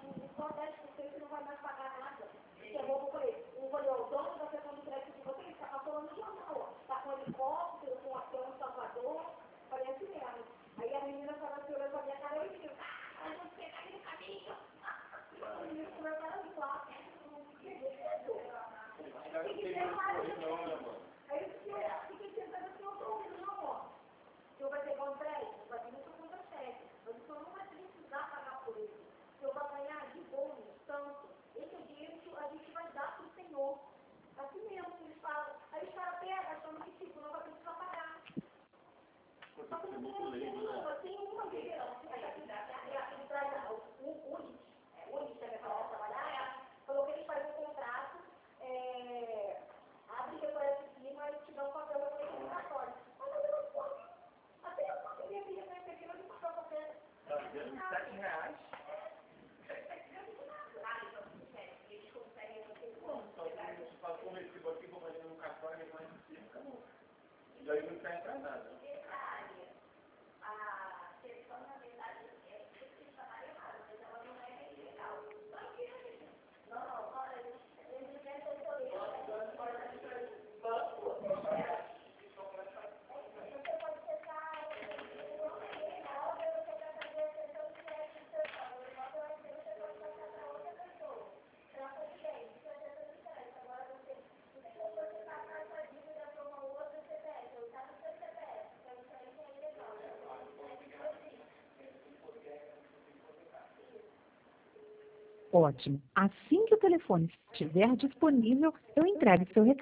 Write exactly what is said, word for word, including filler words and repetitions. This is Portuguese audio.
só dez por cento não vai mais pagar nada. Isso é bom, eu falei, eu falei, ó, o dono da sessão de crédito de vocês está falando no jornal, ó. Está com helicóptero, com hotel em Salvador, falei assim mesmo. Aí a menina falou assim, olhou pra minha cara e disse, ah, eu não sei naquele caminho. A menina com meu cara de lá. Aí eu disse, olha, fiquei pensando assim, eu tô ouvindo, não, ó. O senhor vai ter bom crédito, vai ter muito contra cheque, mas o senhor não vai precisar pagar por ele. O senhor vai ganhar de bônus, tanto. Esse é o dinheiro que a gente vai dar para o Senhor. Assim mesmo, eles falam. Aí os caras pegam, achando que tipo, não vai precisar pagar. Só que não tem nenhuma, tem uma vez. Ele traz o UNIT, o UNIT que vai trabalhar, falou que eles fazem um contrato, é, abre que aparece em cima e te dá um papel para o cartório. Mas eu não posso. Até eu não queria vir para esse aqui, mas eu não posso fazer. sete reais. Passou um recibo aqui, vou fazer no cartório, ele vai dizer, acabou. E daí não serve para nada. Detalhe, a questão, na verdade, é que você trabalha errado, mas ela não é ilegal. Não, não, olha, ele não quer ser poder. Você pode acessar, não é legal, mas você quer fazer a sessão de crédito do seu saldo. O negócio vai ser você pode passar para outra pessoa. Então, tudo bem, isso é sessão de crédito. Agora você, se você passar essa dívida para uma outra C P F, ou está no seu C P F, então isso aí é ilegal. Ótimo. Assim que o telefone estiver disponível, eu entrego seu recado.